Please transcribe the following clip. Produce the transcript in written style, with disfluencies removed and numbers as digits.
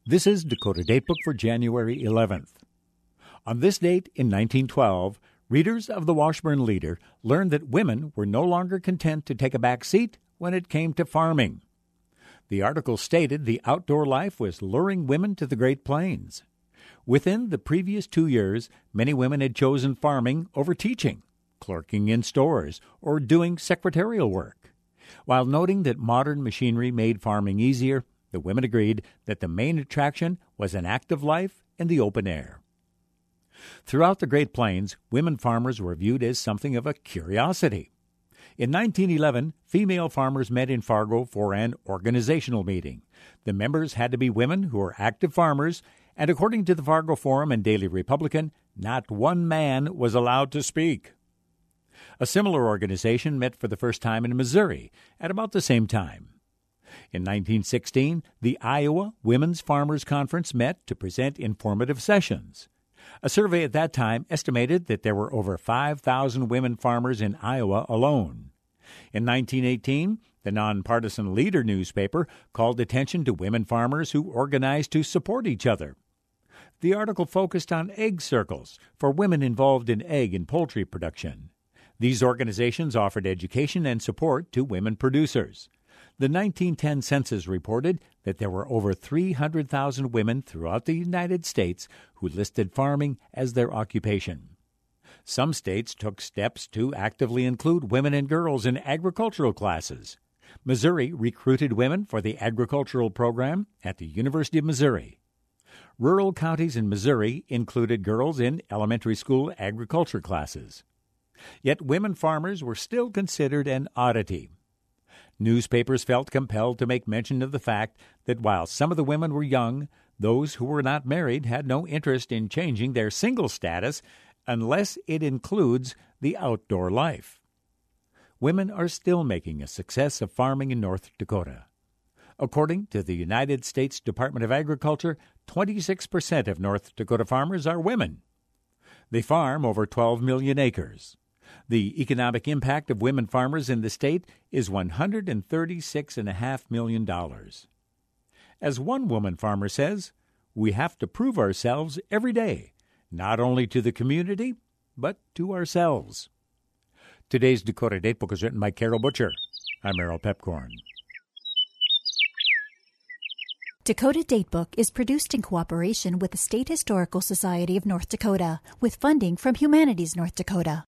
This is Dakota Datebook for January 11th. On this date in 1912, readers of the Washburn Leader learned that women were no longer content to take a back seat when it came to farming. The article stated the outdoor life was luring women to the Great Plains. Within the previous 2 years, many women had chosen farming over teaching, clerking in stores, or doing secretarial work. While noting that modern machinery made farming easier, the women agreed that the main attraction was an active life in the open air. Throughout the Great Plains, women farmers were viewed as something of a curiosity. In 1911, female farmers met in Fargo for an organizational meeting. The members had to be women who were active farmers, and according to the Fargo Forum and Daily Republican, not one man was allowed to speak. A similar organization met for the first time in Missouri at about the same time. In 1916, the Iowa Women's Farmers Conference met to present informative sessions. A survey at that time estimated that there were over 5,000 women farmers in Iowa alone. In 1918, the nonpartisan Leader newspaper called attention to women farmers who organized to support each other. The article focused on egg circles for women involved in egg and poultry production. These organizations offered education and support to women producers. The 1910 census reported that there were over 300,000 women throughout the United States who listed farming as their occupation. Some states took steps to actively include women and girls in agricultural classes. Missouri recruited women for the agricultural program at the University of Missouri. Rural counties in Missouri included girls in elementary school agriculture classes. Yet women farmers were still considered an oddity. Newspapers felt compelled to make mention of the fact that while some of the women were young, those who were not married had no interest in changing their single status unless it includes the outdoor life. Women are still making a success of farming in North Dakota. According to the United States Department of Agriculture, 26% of North Dakota farmers are women. They farm over 12 million acres. The economic impact of women farmers in the state is $136.5 million. As one woman farmer says, we have to prove ourselves every day, not only to the community, but to ourselves. Today's Dakota Datebook is written by Carol Butcher. I'm Errol Pepcorn. Dakota Datebook is produced in cooperation with the State Historical Society of North Dakota, with funding from Humanities North Dakota.